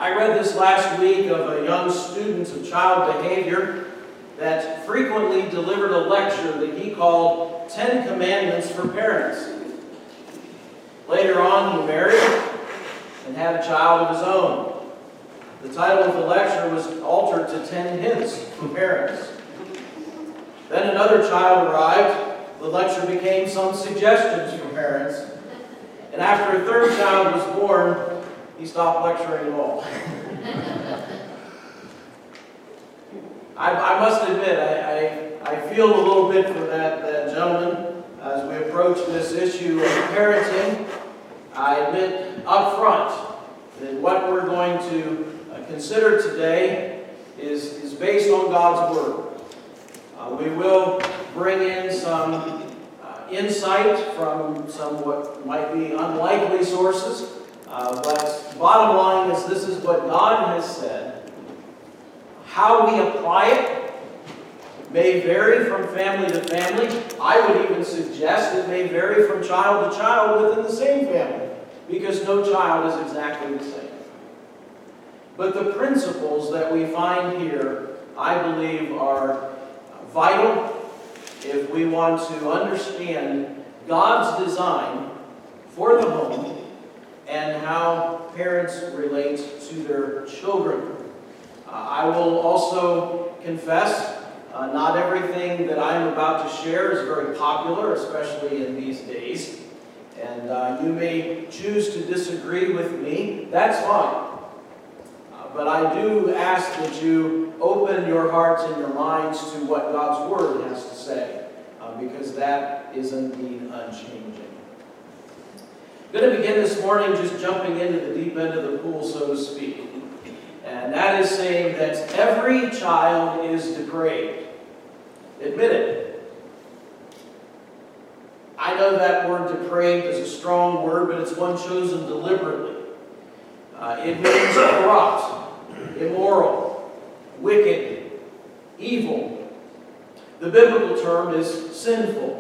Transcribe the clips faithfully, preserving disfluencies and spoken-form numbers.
I read this last week of a young student of child behavior that frequently delivered a lecture that he called Ten Commandments for Parents. Later on, he married and had a child of his own. The title of the lecture was altered to Ten Hints for Parents. Then another child arrived. The lecture became Some Suggestions for Parents. And after a third child was born, he stopped lecturing at all. I, I must admit, I, I, I feel a little bit for that, that gentleman as we approach this issue of parenting. I admit up front that what we're going to uh, consider today is, is based on God's Word. Uh, we will bring in some uh, insight from some what might be unlikely sources. Uh, but bottom line is this is what God has said. How we apply it may vary from family to family. I would even suggest it may vary from child to child within the same family, because no child is exactly the same. But the principles that we find here, I believe, are vital if we want to understand God's design for the home and how parents relate to their children. Uh, I will also confess, uh, not everything that I'm about to share is very popular, especially in these days. And uh, you may choose to disagree with me. That's fine. Uh, but I do ask that you open your hearts and your minds to what God's Word has to say, uh, because that is indeed unchanging. I'm going to begin this morning just jumping into the deep end of the pool, so to speak. And that is saying that every child is depraved. Admit it. I know that word depraved is a strong word, but it's one chosen deliberately. Uh, it means corrupt, immoral, wicked, evil. The biblical term is sinful.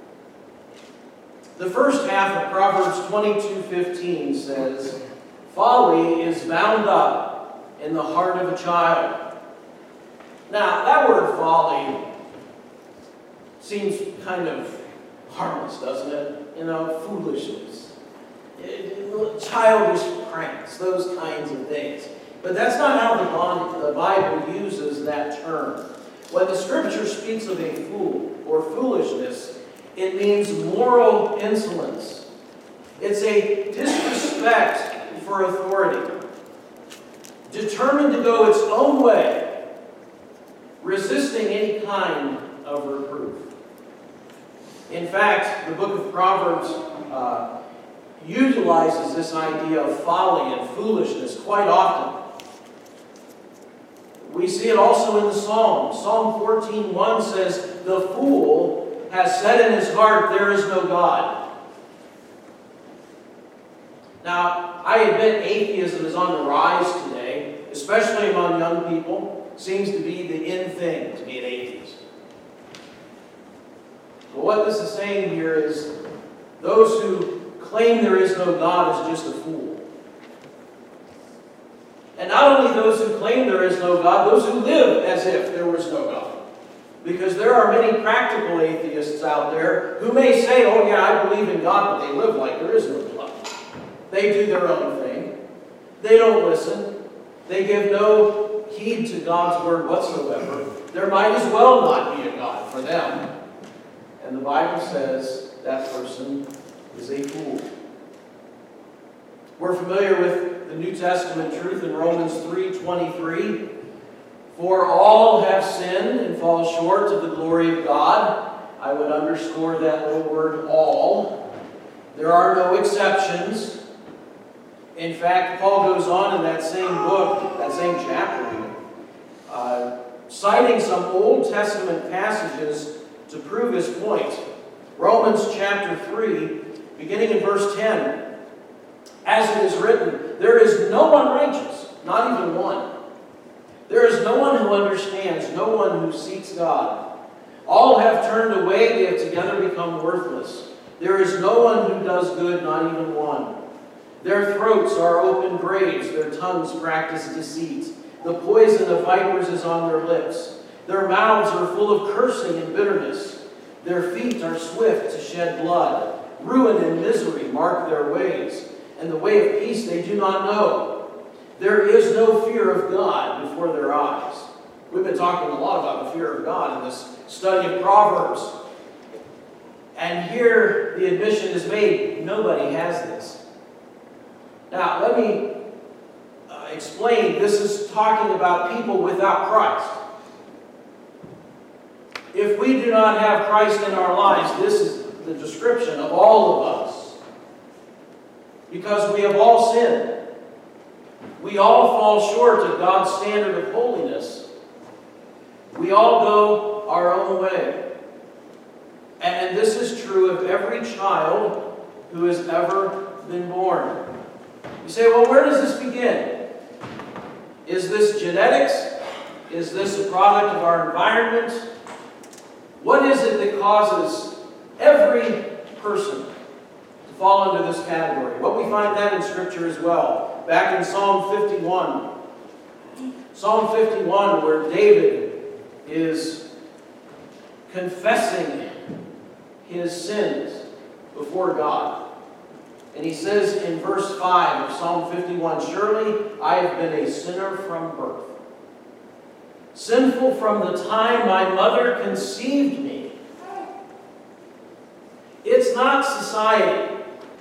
The first half of Proverbs twenty-two fifteen says, "Folly is bound up in the heart of a child." Now, that word folly seems kind of harmless, doesn't it? You know, foolishness, childish pranks, those kinds of things. But that's not how the Bible uses that term. When the Scripture speaks of a fool or foolishness, it means moral insolence. It's a disrespect for authority, determined to go its own way, resisting any kind of reproof. In fact, the book of Proverbs uh, utilizes this idea of folly and foolishness quite often. We see it also in the Psalms. Psalm fourteen one says, "The fool has said in his heart, there is no God." Now, I admit atheism is on the rise today, especially among young people. Seems to be the in thing to be an atheist. But what this is saying here is those who claim there is no God is just a fool. And not only those who claim there is no God, those who live as if there was no God. Because there are many practical atheists out there who may say, "Oh yeah, I believe in God," but they live like there is no God. They do their own thing. They don't listen. They give no heed to God's Word whatsoever. There might as well not be a God for them. And the Bible says that person is a fool. We're familiar with the New Testament truth in Romans three twenty-three. "For all have sinned and fall short of the glory of God." I would underscore that little word, all. There are no exceptions. In fact, Paul goes on in that same book, that same chapter, uh, citing some Old Testament passages to prove his point. Romans chapter three, beginning in verse ten. "As it is written, there is no one righteous, not even one. There is no one who understands, no one who seeks God. All have turned away, they have together become worthless. There is no one who does good, not even one. Their throats are open graves, their tongues practice deceit. The poison of vipers is on their lips. Their mouths are full of cursing and bitterness. Their feet are swift to shed blood. Ruin and misery mark their ways, and the way of peace they do not know. There is no fear of God before their eyes. We've been talking a lot about the fear of God in this study of Proverbs. And here the admission is made, nobody has this. Now, let me uh, explain. This is talking about people without Christ. If we do not have Christ in our lives, this is the description of all of us. Because we have all sinned. We all fall short of God's standard of holiness. We all go our own way. And this is true of every child who has ever been born. You say, well, where does this begin? Is this genetics? Is this a product of our environment? What is it that causes every person to fall into this category? Well, we find that in Scripture as well. Back in Psalm fifty-one. Psalm fifty-one, where David is confessing his sins before God. And he says in verse five of Psalm fifty-one, "Surely I have been a sinner from birth, sinful from the time my mother conceived me." It's not society.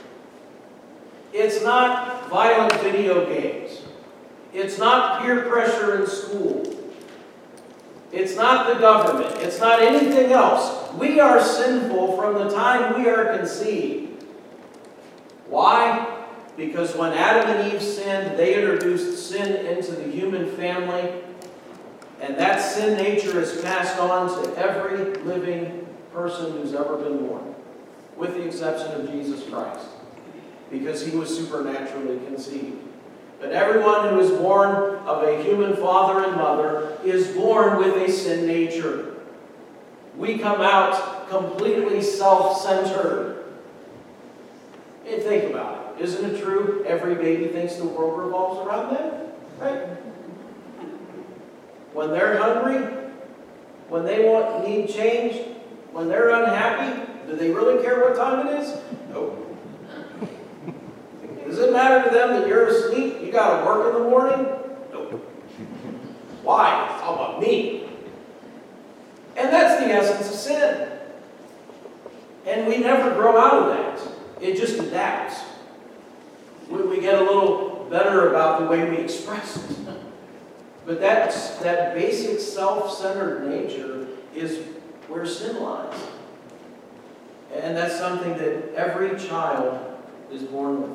It's not violent video games. It's not peer pressure in school. It's not the government. It's not anything else. We are sinful from the time we are conceived. Why? Because when Adam and Eve sinned, they introduced sin into the human family. And that sin nature is passed on to every living person who's ever been born, with the exception of Jesus Christ, because he was supernaturally conceived. But everyone who is born of a human father and mother is born with a sin nature. We come out completely self-centered. And think about it. Isn't it true? Every baby thinks the world revolves around them, right? When they're hungry, when they want need change, when they're unhappy, do they really care what time it is? No. Does it matter to them that you're asleep? You got to work in the morning? Nope. Why? It's all about me. And that's the essence of sin. And we never grow out of that. It just adapts. We, we get a little better about the way we express it. But that's, that basic self-centered nature is where sin lies. And that's something that every child is born with.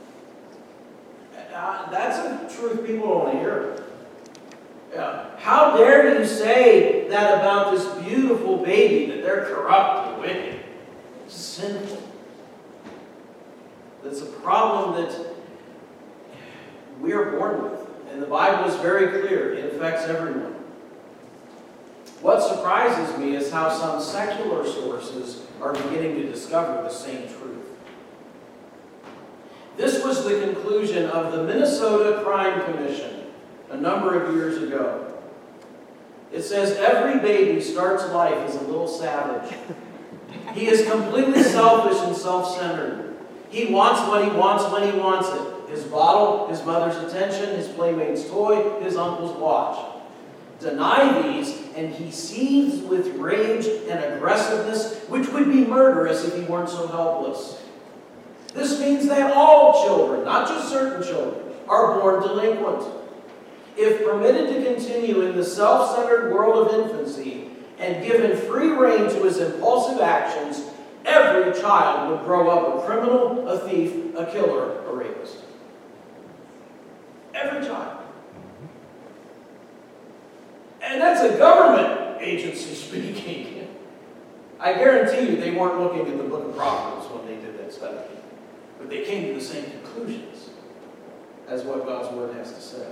Uh, that's a truth people don't want to hear. Yeah. How dare you say that about this beautiful baby, that they're corrupt and wicked, sinful? That's a problem that we are born with. And the Bible is very clear. It affects everyone. What surprises me is how some secular sources are beginning to discover the same truth. This was the conclusion of the Minnesota Crime Commission a number of years ago. It says every baby starts life as a little savage. He is completely selfish and self-centered. He wants what he wants when he wants it. His bottle, his mother's attention, his playmate's toy, his uncle's watch. Deny these, and he seethes with rage and aggressiveness, which would be murderous if he weren't so helpless. This means that all children, not just certain children, are born delinquent. If permitted to continue in the self-centered world of infancy and given free rein to his impulsive actions, every child would grow up a criminal, a thief, a killer, a rapist. Every child. And that's a government agency speaking. I guarantee you they weren't looking at the book of Proverbs when they did that study. But they came to the same conclusions as what God's Word has to say.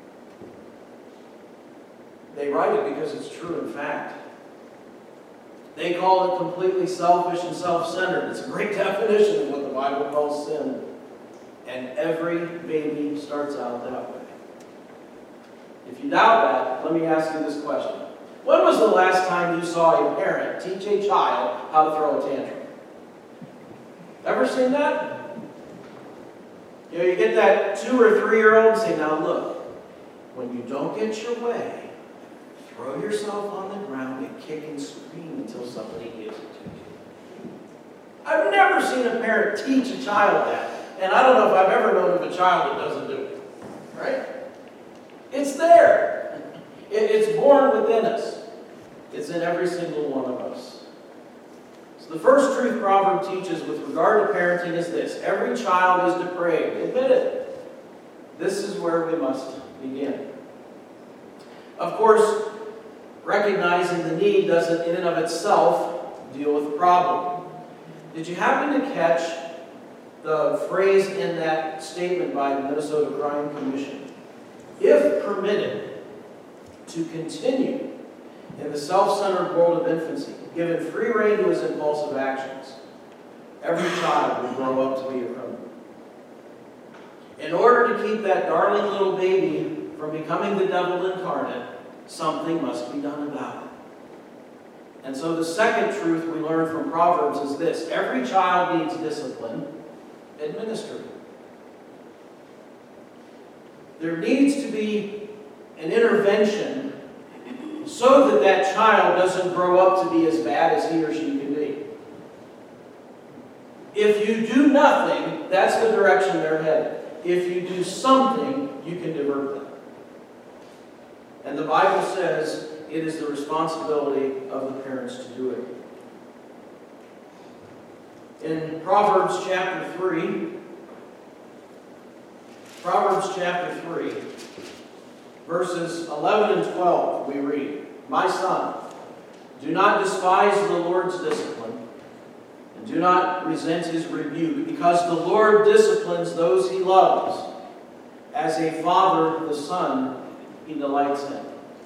They write it because it's true in fact. They call it completely selfish and self-centered. It's a great definition of what the Bible calls sin. And And every baby starts out that way. If you doubt that, let me ask you this question. When was the last time you saw a parent teach a child how to throw a tantrum? Ever seen that? You know, you get that two or three-year-old and say, now look, when you don't get your way, throw yourself on the ground and kick and scream until somebody gives it to you. I've never seen a parent teach a child that. And I don't know if I've ever known of a child that doesn't do it. Right? It's there. It, it's born within us. It's in every single one of us. So the first truth Proverb teaches with regard to parenting is this. Every child is depraved. Admit it. This is where we must begin. Of course, recognizing the need doesn't in and of itself deal with the problem. Did you happen to catch the phrase in that statement by the Minnesota Crime Commission? If permitted to continue in the self-centered world of infancy, given free rein to his impulsive actions, every child will grow up to be a criminal. In order to keep that darling little baby from becoming the devil incarnate, something must be done about it. And so the second truth we learn from Proverbs is this. Every child needs discipline. Administer it. There needs to be an intervention so that that child doesn't grow up to be as bad as he or she can be. If you do nothing, that's the direction they're headed. If you do something, you can divert them. And the Bible says it is the responsibility of the parents to do it. In Proverbs chapter three, Proverbs chapter three, verses eleven and twelve, we read, My son, do not despise the Lord's discipline, and do not resent his rebuke, because the Lord disciplines those he loves. As a father the son he delights in.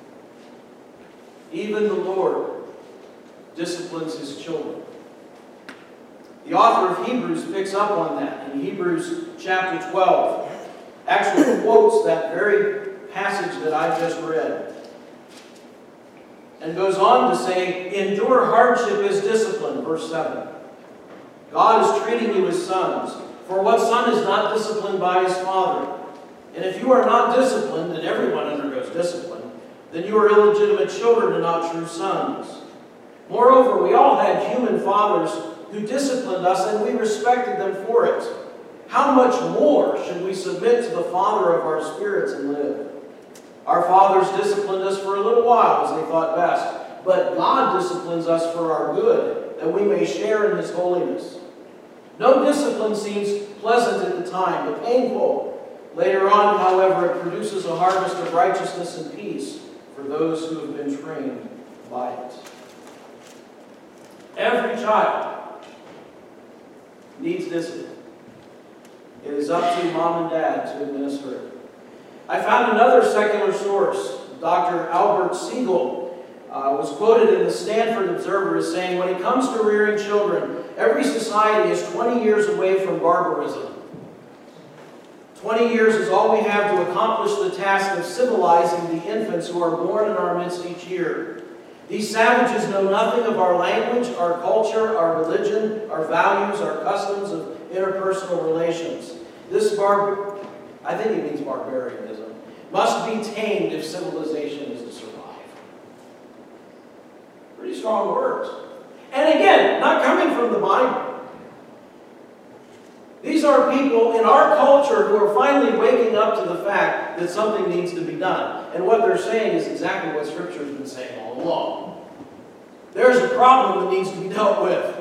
Even the Lord disciplines his children. The author of Hebrews picks up on that in Hebrews chapter twelve. Actually quotes that very passage that I just read. And goes on to say, endure hardship as discipline, verse seven. God is treating you as sons. For what son is not disciplined by his father? And if you are not disciplined, and everyone undergoes discipline, then you are illegitimate children and not true sons. Moreover, we all had human fathers who disciplined us, and we respected them for it. How much more should we submit to the Father of our spirits and live? Our fathers disciplined us for a little while as they thought best, but God disciplines us for our good, that we may share in his holiness. No discipline seems pleasant at the time, but painful. Later on, however, it produces a harvest of righteousness and peace for those who have been trained by it. Every child needs discipline. It is up to mom and dad to administer it. I found another secular source. Doctor Albert Siegel uh, was quoted in the Stanford Observer as saying, when it comes to rearing children, every society is twenty years away from barbarism. twenty years is all we have to accomplish the task of civilizing the infants who are born in our midst each year. These savages know nothing of our language, our culture, our religion, our values, our customs of interpersonal relations. This barb, I think he means barbarianism, must be tamed if civilization is to survive. Pretty strong words. And again, not coming from the Bible. These are people in our culture who are finally waking up to the fact that something needs to be done. And what they're saying is exactly what Scripture has been saying all along. There's a problem that needs to be dealt with.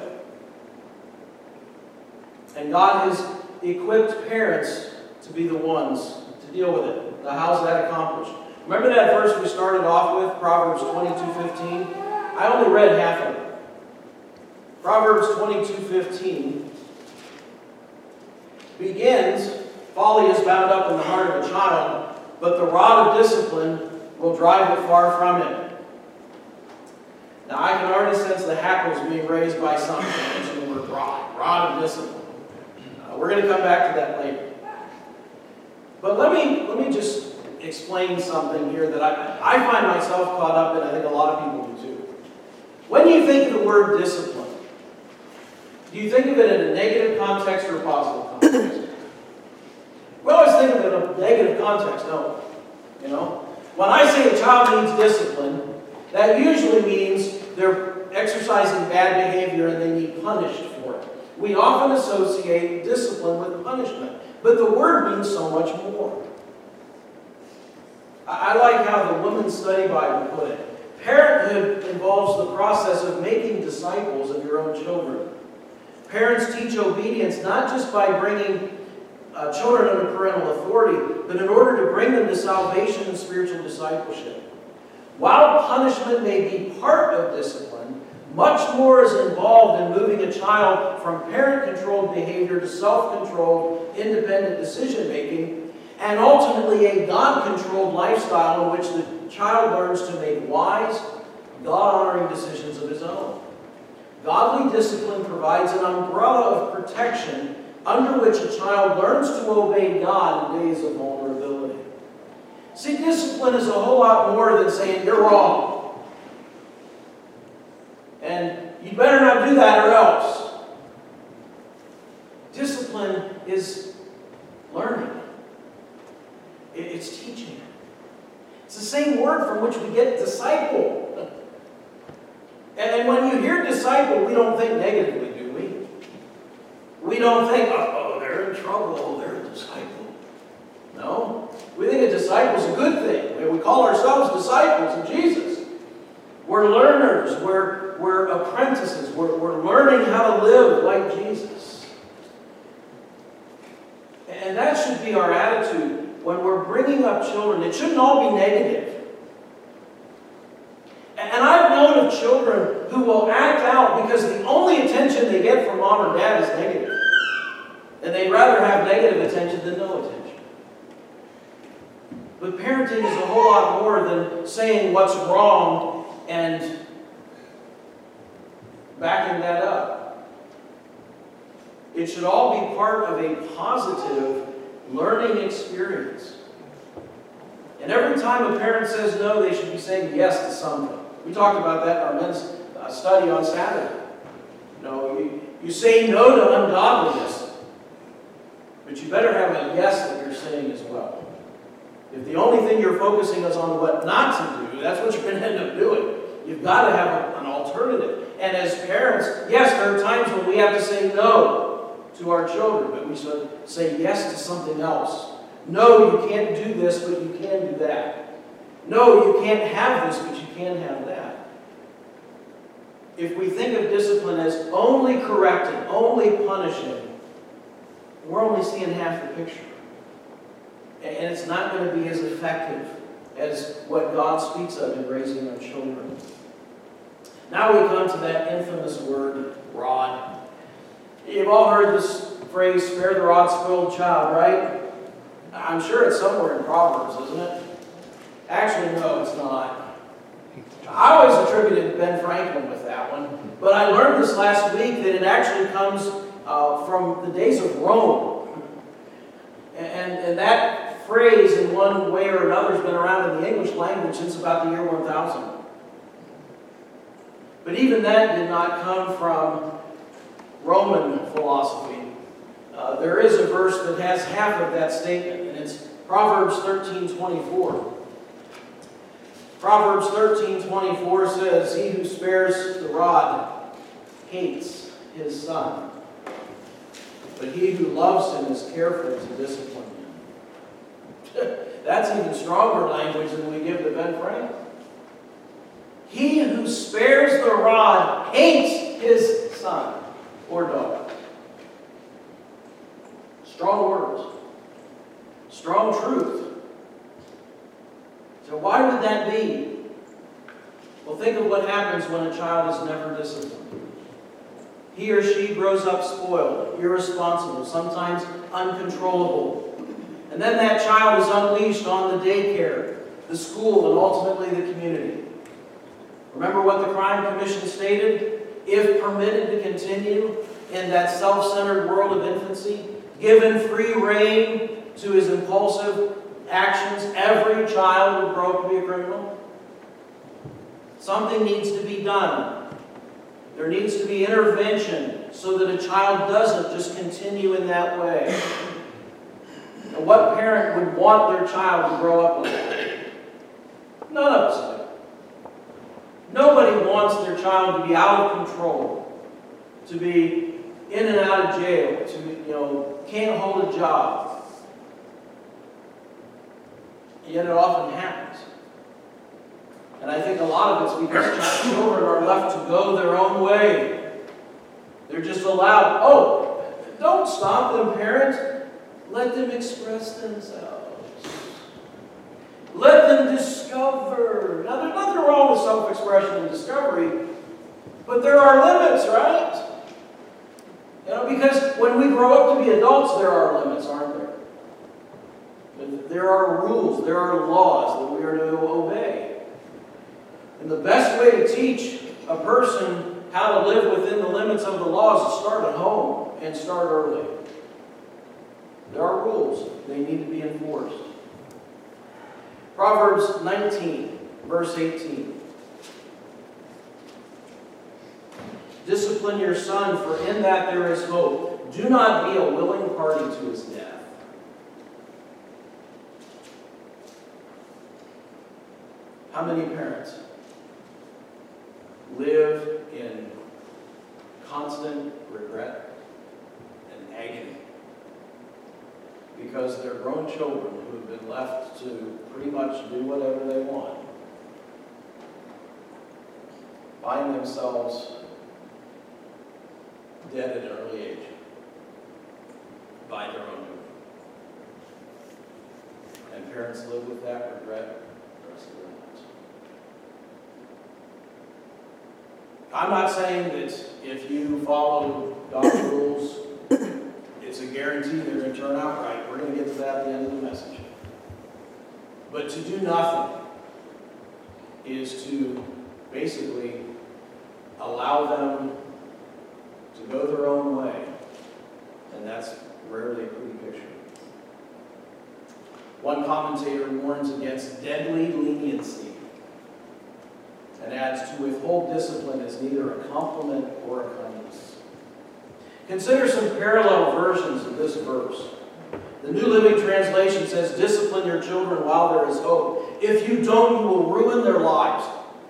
And God has equipped parents to be the ones to deal with it. Now, how's that accomplished? Remember that verse we started off with, Proverbs twenty-two fifteen? I only read half of it. Proverbs twenty-two fifteen begins, folly is bound up in the heart of a child, but the rod of discipline will drive it far from him. Now, I can already sense the hackles being raised by some who mention the word rod, rod of discipline. Uh, we're going to come back to that later. But let me, let me just explain something here that I, I find myself caught up in. I think a lot of people do too. When you think of the word discipline, do you think of it in a negative context or a positive context? We always think of it in a negative context, don't we? You know? When I say a child needs discipline, that usually means they're exercising bad behavior and they need punished for it. We often associate discipline with punishment, but the word means so much more. I like how the Women's Study Bible put it. Parenthood involves the process of making disciples of your own children. Parents teach obedience not just by bringing uh, children under parental authority, but in order to bring them to salvation and spiritual discipleship. While punishment may be part of discipline, much more is involved in moving a child from parent-controlled behavior to self-controlled, independent decision-making, and ultimately a God-controlled lifestyle in which the child learns to make wise, God-honoring decisions of his own. Godly discipline provides an umbrella of protection under which a child learns to obey God in days of vulnerability. See, discipline is a whole lot more than saying, you're wrong. And you better not do that or else. Discipline is learning. It's teaching. It's the same word from which we get disciple. And when you hear disciple, we don't think negatively, do we? We don't think, oh, they're in trouble, they're a disciple. No. We think a disciple is a good thing. We call ourselves disciples of Jesus. We're learners. We're, we're apprentices. We're, we're learning how to live like Jesus. And that should be our attitude when we're bringing up children. It shouldn't all be negative. And I've known of children who will act out because the only attention they get from mom or dad is negative. And they'd rather have negative attention than no attention. But parenting is a whole lot more than saying what's wrong and backing that up. It should all be part of a positive learning experience. And every time a parent says no, they should be saying yes to something. We talked about that in our men's uh, study on Saturday. You know, you, you say no to ungodliness, but you better have a yes that you're saying as well. If the only thing you're focusing is on what not to do, that's what you're going to end up doing. You've got to have a, an alternative. And as parents, yes, there are times when we have to say no to our children, but we should say yes to something else. No, you can't do this, but you can do that. No, you can't have this, but you can have that. If we think of discipline as only correcting, only punishing, we're only seeing half the picture. And it's not going to be as effective as what God speaks of in raising our children. Now we come to that infamous word, rod. You've all heard this phrase, spare the rod, spoil the child, right? I'm sure it's somewhere in Proverbs, isn't it? Actually, no, it's not. I always attributed Ben Franklin with that one, but I learned this last week that it actually comes uh, from the days of Rome. And, and that phrase, in one way or another, has been around in the English language since about the year one thousand. But even that did not come from Roman philosophy. Uh, there is a verse that has half of that statement, and it's Proverbs thirteen twenty-four. Proverbs thirteen twenty-four says, "He who spares the rod hates his son, but he who loves him is careful to discipline him." That's even stronger language than we give to Ben Franklin. He who spares the rod hates his son or daughter. Strong words. Strong truth. So why would that be? Well, think of what happens when a child is never disciplined. He or she grows up spoiled, irresponsible, sometimes uncontrollable. And then that child is unleashed on the daycare, the school, and ultimately the community. Remember what the Crime Commission stated? If permitted to continue in that self-centered world of infancy, given free rein to his impulsive actions, every child would grow up to be a criminal? Something needs to be done. There needs to be intervention so that a child doesn't just continue in that way. And what parent would want their child to grow up like that? None of us do. Nobody wants their child to be out of control, to be in and out of jail, to, you know, can't hold a job. Yet it often happens. And I think a lot of it's because children are left to go their own way. They're just allowed, oh, don't stop them, parents. Let them express themselves. Let them discover. Now, there's nothing wrong with self-expression and discovery, but there are limits, right? You know, because when we grow up to be adults, there are limits, aren't there? There are rules, there are laws that we are to obey. And the best way to teach a person how to live within the limits of the laws is start at home and start early. There are rules. They need to be enforced. Proverbs nineteen, verse eighteen. Discipline your son, for in that there is hope. Do not be a willing party to his death. How many parents live in constant regret and agony because their grown children who have been left to pretty much do whatever they want find themselves dead at an early age by their own doing? And parents live with that regret the rest of their lives. I'm not saying that if you follow God's rules, it's a guarantee they're going to turn out right. We're going to get to that at the end of the message. But to do nothing is to basically allow them to go their own way. And that's rarely a pretty picture. One commentator warns against deadly leniency and adds, to withhold discipline is neither a compliment or a kindness. Consider some parallel versions of this verse. The New Living Translation says, discipline your children while there is hope. If you don't, you will ruin their lives.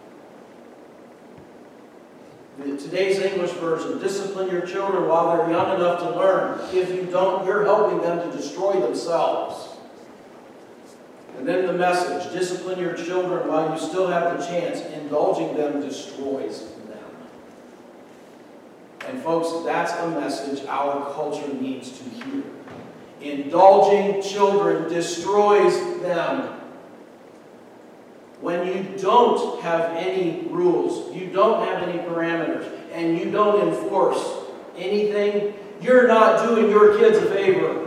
The, today's English version, discipline your children while they're young enough to learn. If you don't, you're helping them to destroy themselves. And then the Message, discipline your children while you still have the chance. Indulging them destroys them. And folks, that's a message our culture needs to hear. Indulging children destroys them. When you don't have any rules, you don't have any parameters, and you don't enforce anything, you're not doing your kids a favor.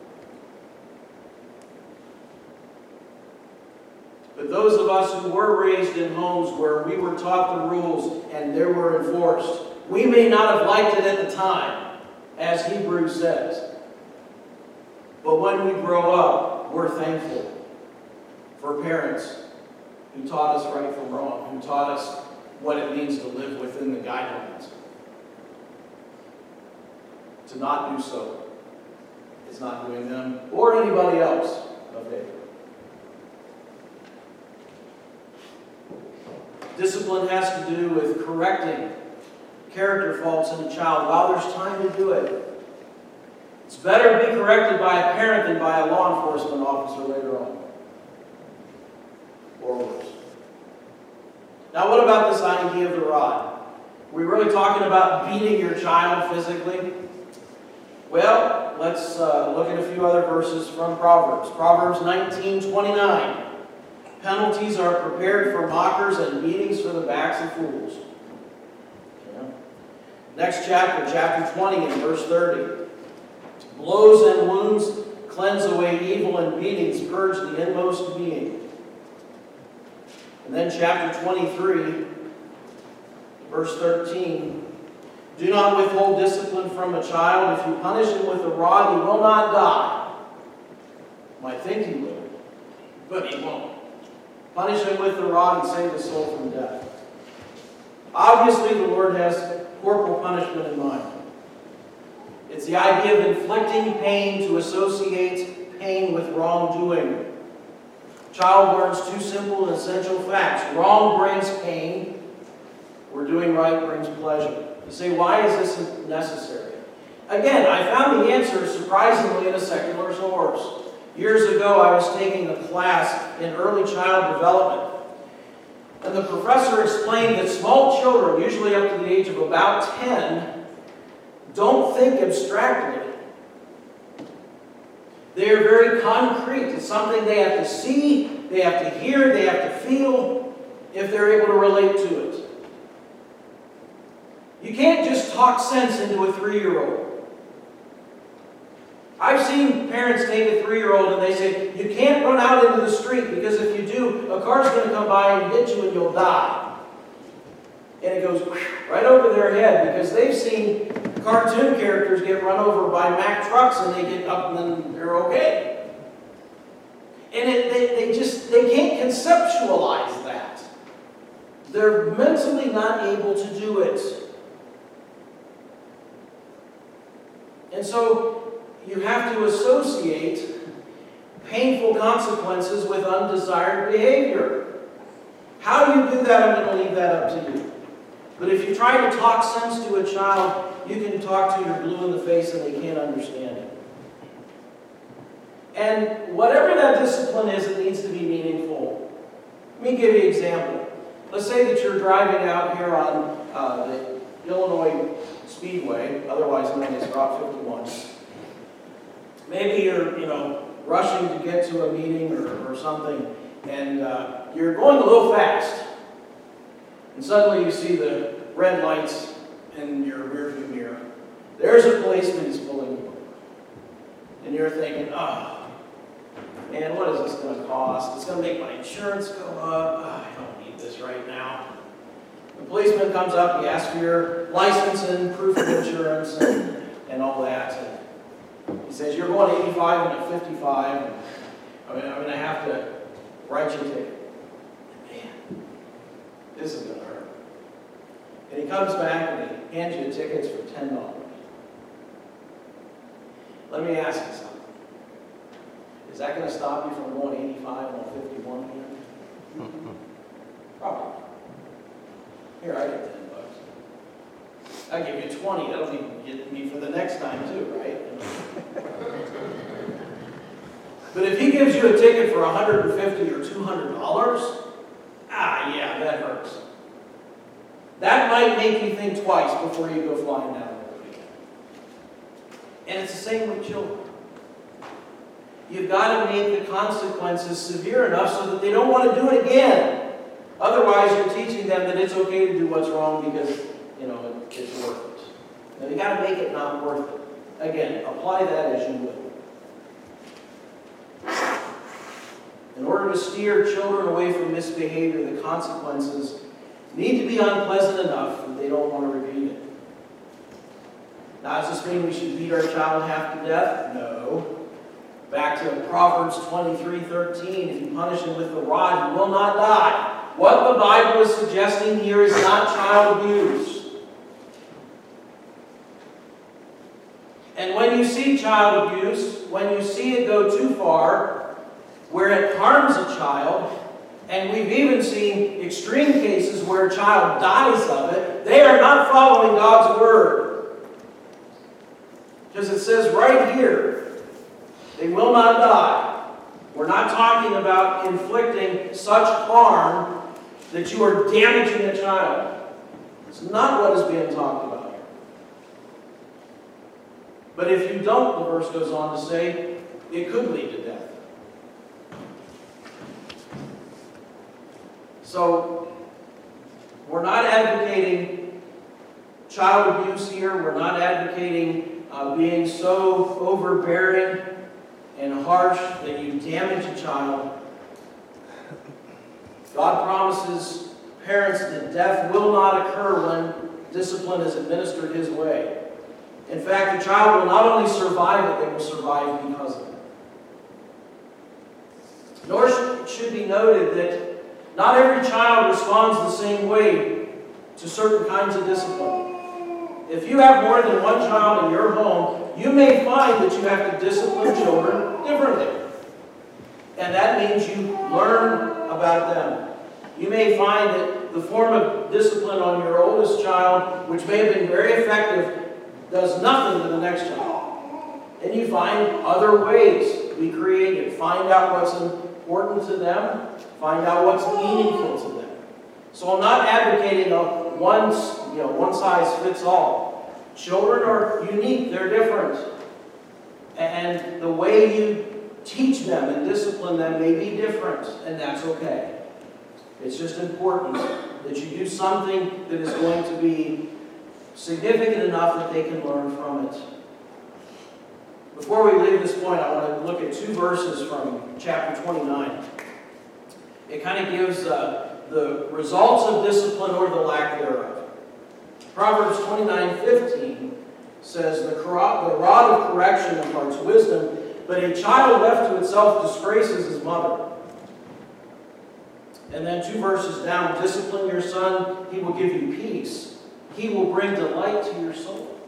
But those of us who were raised in homes where we were taught the rules and they were enforced, we may not have liked it at the time, as Hebrews says. But when we grow up, we're thankful for parents who taught us right from wrong, who taught us what it means to live within the guidelines. To not do so is not doing them or anybody else a favor. Discipline has to do with correcting character faults in a child while there's time to do it. It's better to be corrected by a parent than by a law enforcement officer later on. Or worse. Now, what about this idea of the rod? Are we really talking about beating your child physically? Well, let's uh, look at a few other verses from Proverbs. Proverbs nineteen twenty-nine. Penalties are prepared for mockers and beatings for the backs of fools. Yeah. Next chapter, chapter twenty and verse thirty. Blows and wounds cleanse away evil, and beatings purge the inmost being. And then chapter twenty-three, verse thirteen. Do not withhold discipline from a child. If you punish him with a rod, he will not die. Might think he will, but he won't. Punish him with the rod and save the soul from death. Obviously, the Lord has corporal punishment in mind. It's the idea of inflicting pain to associate pain with wrongdoing. Child learns two simple and essential facts. Wrong brings pain, or doing right brings pleasure. You say, why is this necessary? Again, I found the answer surprisingly in a secular source. Years ago, I was taking a class in early child development. And the professor explained that small children, usually up to the age of about ten, don't think abstractly. They are very concrete. It's something they have to see, they have to hear, they have to feel if they're able to relate to it. You can't just talk sense into a three-year-old. I've seen parents take a three-year-old and they say, you can't run out into the street because if you do, a car's going to come by and hit you and you'll die. And it goes right over their head because they've seen cartoon characters get run over by Mack trucks and they get up and then they're okay. And it, they, they just, they can't conceptualize that. They're mentally not able to do it. And so you have to associate painful consequences with undesired behavior. How do you do that? I'm going to leave that up to you. But if you try to talk sense to a child, you can talk to you're blue in the face and they can't understand it. And whatever that discipline is, it needs to be meaningful. Let me give you an example. Let's say that you're driving out here on uh, the Illinois Speedway, otherwise known as Route fifty-one. Maybe you're, you know, rushing to get to a meeting or, or something, and uh, you're going a little fast. And suddenly you see the red lights in your rearview mirror. There's a policeman who's pulling you over. And you're thinking, oh, man, what is this going to cost? It's going to make my insurance go up. Oh, I don't need this right now. The policeman comes up, he asks for your license and proof of insurance and, and all that. And he says, you're going eighty-five and at fifty-five. And I mean, I'm going to have to write you a ticket. Man, this is going to hurt. And he comes back and he hands you tickets for ten dollars. Let me ask you something. Is that going to stop you from going eighty-five on fifty-one here? Probably. Here, I get ten bucks. I give you twenty. That'll even get me for the next time too, right? But if he gives you a ticket for one hundred fifty dollars or two hundred dollars, ah, yeah, that hurts. That might make you think twice before you go flying down the road again. And it's the same with children. You've got to make the consequences severe enough so that they don't want to do it again. Otherwise, you're teaching them that it's okay to do what's wrong because, you know, it's worth it. Now, you've got to make it not worth it. Again, apply that as you will. In order to steer children away from misbehavior, the consequences need to be unpleasant enough that they don't want to repeat it. Now, does this mean we should beat our child half to death? No. Back to Proverbs twenty-three thirteen, if you punish him with the rod, he will not die. What the Bible is suggesting here is not child abuse. And when you see child abuse, when you see it go too far, where it harms a child, and we've even seen extreme cases where a child dies of it, they are not following God's word. Because it says right here, they will not die. We're not talking about inflicting such harm that you are damaging a child. It's not what is being talked about here. But if you don't, the verse goes on to say, it could lead to death. So, we're not advocating child abuse here. We're not advocating uh, being so overbearing and harsh that you damage a child. God promises parents that death will not occur when discipline is administered his way. In fact, the child will not only survive it, they will survive because of it. Nor should be noted that not every child responds the same way to certain kinds of discipline. If you have more than one child in your home, you may find that you have to discipline children differently. And that means you learn about them. You may find that the form of discipline on your oldest child, which may have been very effective, does nothing to the next child. And you find other ways to be creative. Find out what's important to them. Find out what's meaningful to them. So I'm not advocating a one, you know, one size fits all. Children are unique. They're different. And the way you teach them and discipline them may be different, and that's okay. It's just important that you do something that is going to be significant enough that they can learn from it. Before we leave this point, I want to look at two verses from chapter twenty-nine. It kind of gives uh, the results of discipline or the lack thereof. Proverbs twenty-nine fifteen says, the rod of correction imparts wisdom, but a child left to itself disgraces his mother. And then two verses down, discipline your son, he will give you peace. He will bring delight to your soul.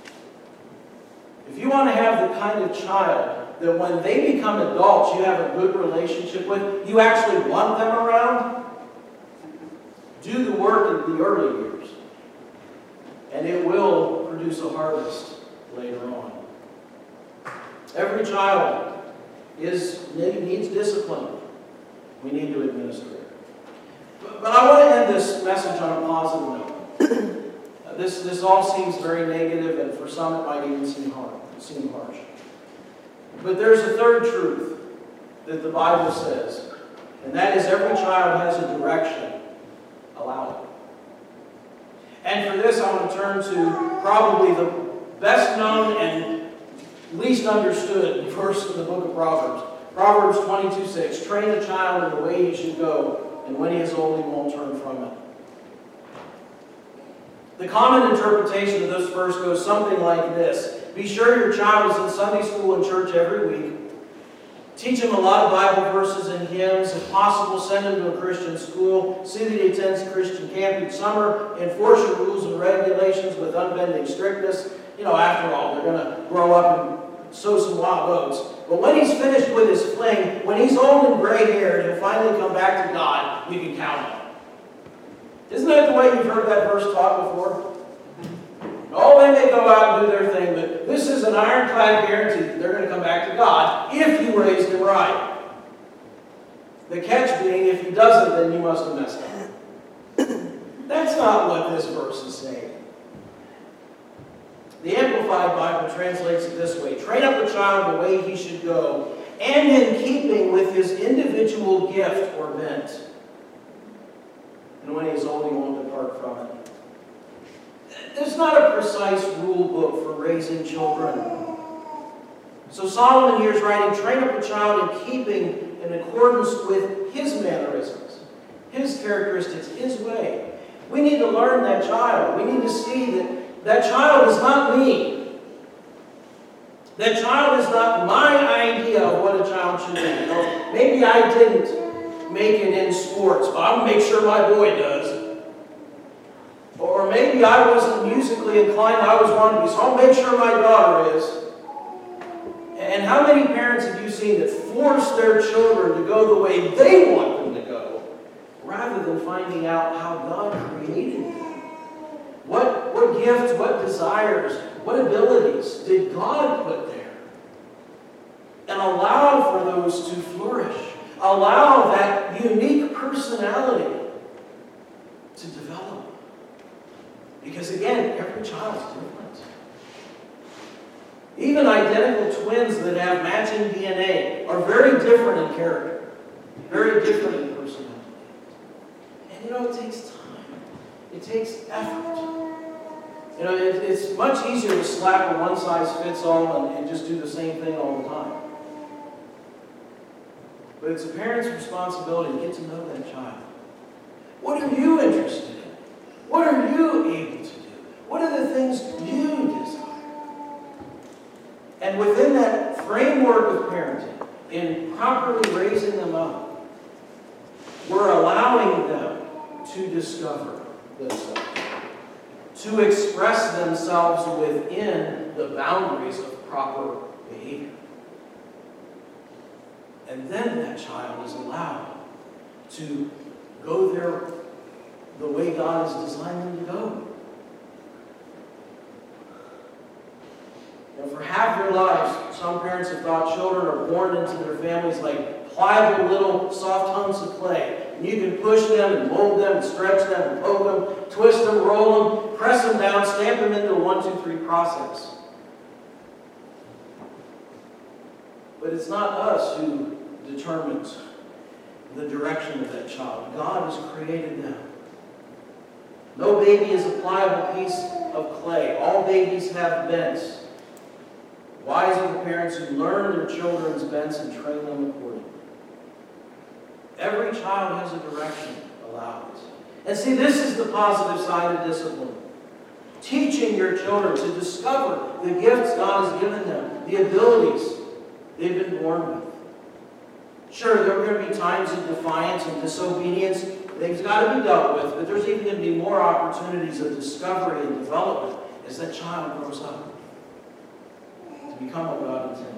If you want to have the kind of child that when they become adults you have a good relationship with, you actually want them around, do the work in the early years. And it will produce a harvest later on. Every child is, needs discipline. We need to administer it. But, but I want to end this message on a positive note. uh, this, this all seems very negative, and for some it might even seem hard, seem harsh. But there's a third truth that the Bible says, and that is every child has a direction. Allow it. And for this, I want to turn to probably the best known and least understood verse in the book of Proverbs. Proverbs twenty-two six. Train a child in the way he should go, and when he is old, he won't turn from it. The common interpretation of this verse goes something like this. Be sure your child is in Sunday school and church every week. Teach him a lot of Bible verses and hymns. If possible, send him to a Christian school. See that he attends Christian camp each summer. Enforce your rules and regulations with unbending strictness. You know, after all, they're going to grow up and sow some wild oats. But when he's finished with his fling, when he's old and gray-haired, he'll finally come back to God, we can count on him. Isn't that the way you've heard that verse taught before? Oh, they may go out and do their thing, but this is an ironclad guarantee that they're going to come back to God if you raised him right. The catch being, if he doesn't, then you must have messed up. That's not what this verse is saying. The Amplified Bible translates it this way. Train up a child the way he should go, and in keeping with his individual gift or bent. And when he is old, he won't depart from it. There's not a precise rule book for raising children. So Solomon here is writing, train up a child in keeping in accordance with his mannerisms, his characteristics, his way. We need to learn that child. We need to see that that child is not me. That child is not my idea of what a child should be. You know, maybe I didn't make it in sports, but I'm going to make sure my boy does. Or maybe I wasn't musically inclined, I was wanting to be, so I'll make sure my daughter is. And how many parents have you seen that force their children to go the way they want them to go, rather than finding out how God created them? What, what gifts, what desires, what abilities did God put there? And allow for those to flourish. Allow that unique personality to develop. Because again, every child is different. Even identical twins that have matching D N A are very different in character. Very different in personality. And you know, it takes time. It takes effort. You know, it, it's much easier to slap a one-size-fits-all and, and just do the same thing all the time. But it's a parent's responsibility to get to know that child. What are you interested in? What are you able to do? What are the things you desire? And within that framework of parenting, in properly raising them up, we're allowing them to discover themselves, to express themselves within the boundaries of proper behavior. And then that child is allowed to go there the way God has designed them to go. Now, for half their lives, some parents have thought children are born into their families like pliable little soft hunks of clay. And you can push them and mold them and stretch them and poke them, twist them, roll them, press them down, stamp them into a one, two, three process. But it's not us who determines the direction of that child. God has created them. No baby is a pliable piece of clay. All babies have bents. Wise are the parents who learn their children's bents and train them accordingly. Every child has a direction allowed. And see, this is the positive side of discipline. Teaching your children to discover the gifts God has given them, the abilities they've been born with. Sure, there are going to be times of defiance and disobedience. Things got to be dealt with, but there's even going to be more opportunities of discovery and development as that child grows up to become what God intended.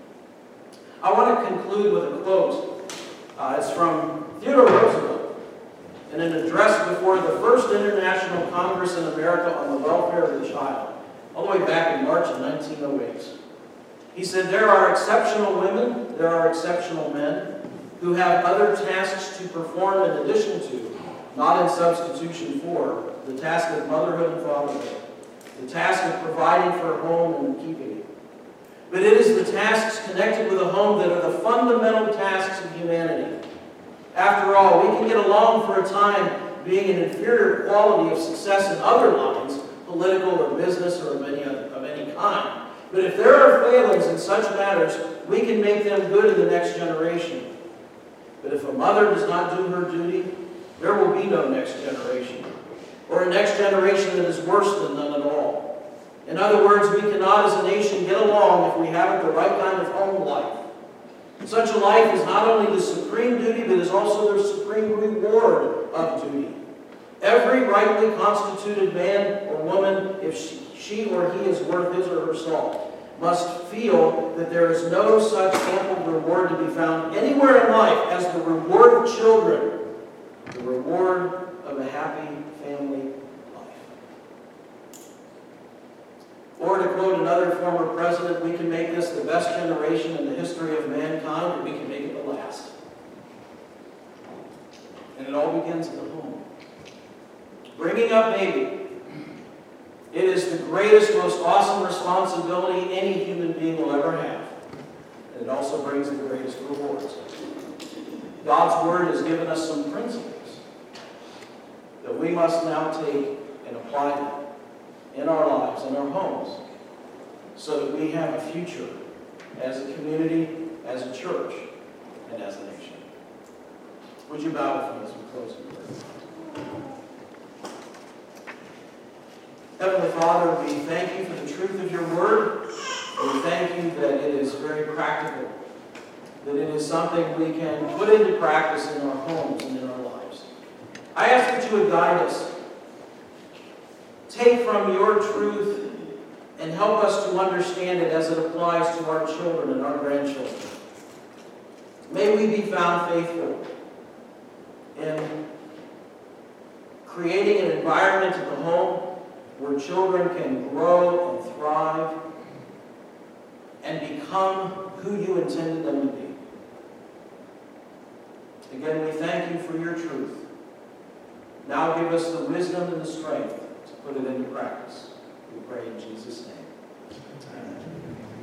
I want to conclude with a quote. Uh, it's from Theodore Roosevelt in an address before the first International Congress in America on the Welfare of the Child, all the way back in March of nineteen oh eight. He said, "There are exceptional women, there are exceptional men who have other tasks to perform in addition to, not in substitution for, the task of motherhood and fatherhood, the task of providing for a home and keeping it. But it is the tasks connected with a home that are the fundamental tasks of humanity. After all, we can get along for a time being an inferior quality of success in other lines, political or business or of any, of any kind. But if there are failings in such matters, we can make them good in the next generation. But if a mother does not do her duty, there will be no next generation, or a next generation that is worse than none at all. In other words, we cannot as a nation get along if we haven't the right kind of home life. Such a life is not only the supreme duty, but is also the supreme reward of duty. Every rightly constituted man or woman, if she, she or he is worth his or her salt, must feel that there is no such ample reward to be found anywhere in life as the reward of children, the reward of a happy family life." Or to quote another former president, we can make this the best generation in the history of mankind, or we can make it the last. And it all begins at the home. Bringing up baby. It is the greatest, most awesome responsibility any human being will ever have. And it also brings the greatest rewards. God's Word has given us some principles that we must now take and apply them in our lives, in our homes, so that we have a future as a community, as a church, and as a nation. Would you bow with me as we close in prayer? Heavenly Father, we thank you for the truth of your word. We thank you that it is very practical, that it is something we can put into practice in our homes and in our lives. I ask that you would guide us. Take from your truth and help us to understand it as it applies to our children and our grandchildren. May we be found faithful in creating an environment in the home where children can grow and thrive and become who you intended them to be. Again, we thank you for your truth. Now give us the wisdom and the strength to put it into practice. We pray in Jesus' name. Amen.